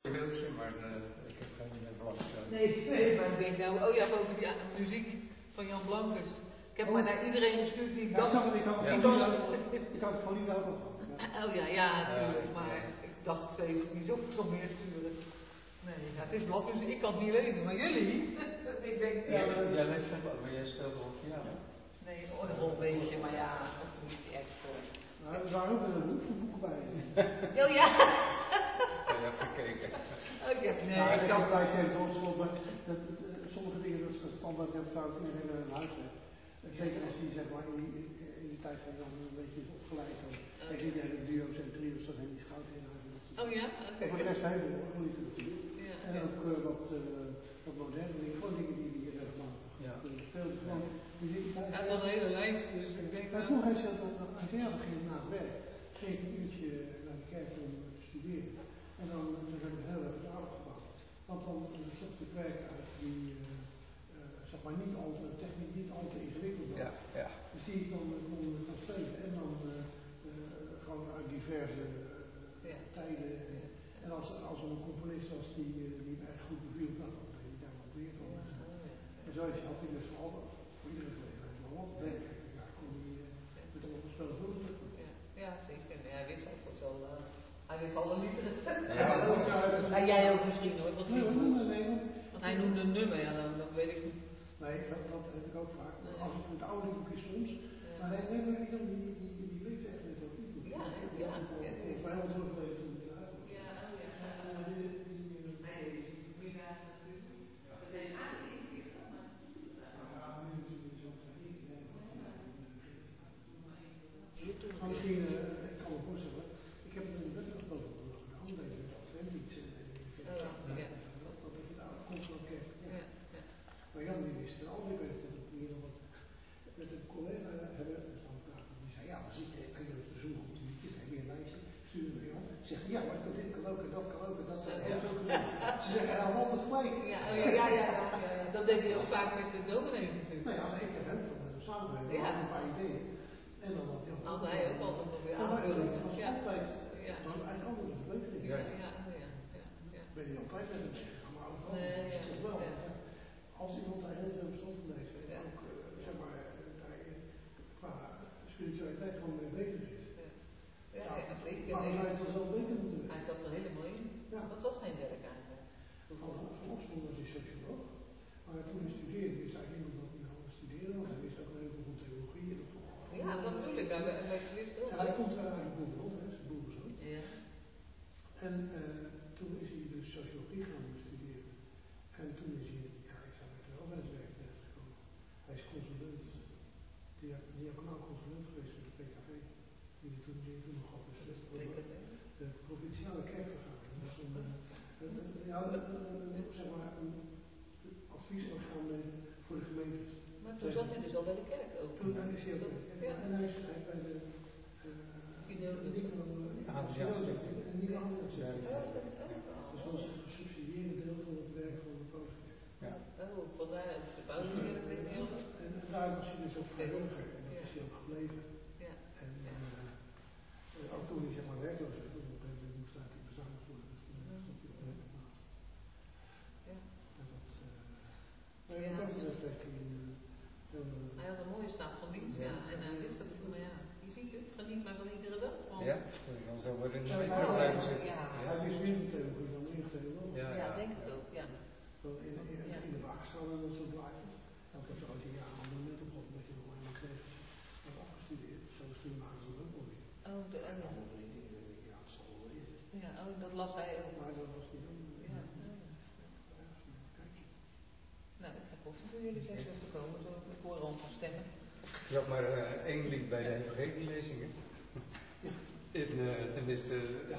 Beeldje, maar ik heb geen belangstelling. Nee, maar ik denk nou, oh ja, over die muziek van Jan Blankers. Ik heb maar naar iedereen gestuurd die dacht. Ik had het van niet ook al gehad. Oh ja, natuurlijk, maar ik dacht steeds, niet zoveel meer sturen. Nee, ja, het is bladmuziek, ik kan het niet lezen, maar jullie? Ik denk, Jij leest het wel, maar jij speelt wel piano. Nee, orgel een beetje, maar ja, dat is niet echt. Nou, er waren ook een boeken bij. Oh ja! Je hebt gekeken. Nee, ik kan blij zijn maar sommige dingen dat ze standaard hebben trouwens iedereen naar huis heeft. Zeker als die zeg maar in die tijd van Jan een beetje is opgeleid. Dan zie je de duo's en trio's dat helemaal niet schout in huis. Oh ja? En voor de rest heel veel literatuur. Ja. En ook wat moderne dingen, gewoon dingen die hier regelmatig speelt. Gewoon muziek. Hij had al een hele lijst, dus ik denk. Maar vroeger hij ging na het werk, ging ik een uurtje naar de kerk om te studeren. En dan heb ik heel erg het afgebouwd. Want dan zocht ik werk uit die zeg maar niet al te technisch, niet al te ingewikkeld was. Ja. Dus die ik dan kon spelen. En dan gewoon uit diverse tijden. En als er een componist was die me erg goed beviel, dan deed ik daar wat meer van. En zo had hij dus voor iedere gelegenheid wel wat werk. Ja, kon die met allemaal spelvuldig. Ja, zeker. Hij wist altijd wel. Hij wist alle liederen. Ja, jij ook misschien hoor. Nee, want hij noemde een nummer, ja, dan weet ik niet. Nee, dat heb ik ook vaak. Als ik het oude boek is soms. Maar nee, die leeft echt met dat boek. Ja. Het is bijna doorgeleefd toen het eruit was. Ja. Misschien, ik kan me voorstellen, ik heb het in de wet ook wel gedaan, deze advent, dat ik het constant kijk. Maar Jan die wist al, ik weet dat ik hier nog wat met een collega hebben staan praten. Die zei, ja, dan zit je, kun je op de Zoom goed liedjes, dan heb je een lijstje, stuur me Jan. Zegt ja, maar dit kan ook en dat kan ook en dat zijn ook zo gedaan. Ze zeggen, hij had altijd gelijk. Ja, dat deed hij ook vaak met de dominees natuurlijk. Nou ja, ik heb hem van hem samengewerkt, een paar ideeën. En dan had hij ook altijd nog weer aanvulling. Dat was altijd, maar eigenlijk altijd een verbetering. Ik ben niet altijd met hem meegegaan, maar ook toch wel. Als iemand daar heel veel verstand van heeft en ook zeg maar daar qua spiritualiteit gewoon mee bezig is. Zeker. Maar hij zou het wel beter moeten weten. Hij zat er helemaal in. Wat was zijn werk eigenlijk? Van oorsprong was hij socioloog, maar toen hij studeerde wist hij niemand dat hij wilde studeren, want hij wist ook heel veel van theologie. Ja, natuurlijk. Hij komt uit de boerenland, zijn boerenzoon. Ja. En toen is hij dus sociologie gaan studeren. En toen is hij, ik zou met de overheidswerk terechtgekomen. Hij is consulent, diaconaal consulent geweest voor de PKV. Die toen nog had. Dus de provinciale kerkvergadering. Dat is een adviesorgaan voor de gemeentes. Maar toen zat hij dus al bij de kerk ook. Toen is hij ook bij de kerk. En hij is bij de nieuwe aandachtszending. Dus dat is het gesubsidieerde deel van het werk van de pauskerk. Vandaar de pauskerk weet ik heel goed. En daar was hij dus ook vrijwilliger. En dat is hij ook gebleven. En ook toen hij zeg maar werkloos werd, op een gegeven moment moest hij bezuinigd worden. Dus toen stond hij op naast. En dat betreft heeft hij hij had een mooie staat van dienst, en hij wist dat maar je ziet het, geniet maar van iedere dag. Ja, dan zou worden in de blijven zitten. Hij wist meer van theologie dan meer theoloog. Ja, denk ik ook, In de waagschaal en dat soort blaadjes. Ik heb er ooit een jaar aan net op gehad, omdat je nog maar een kreeg had afgestudeerd. Zo maken ze ook wel weer. Dat las hij ook. Maar dat was niet doen. Nou, ik ga koffie voor jullie zeggen te komen, zo ik hoor al van stemmen. Je had maar één lied bij de evangelielezingen. Tenminste,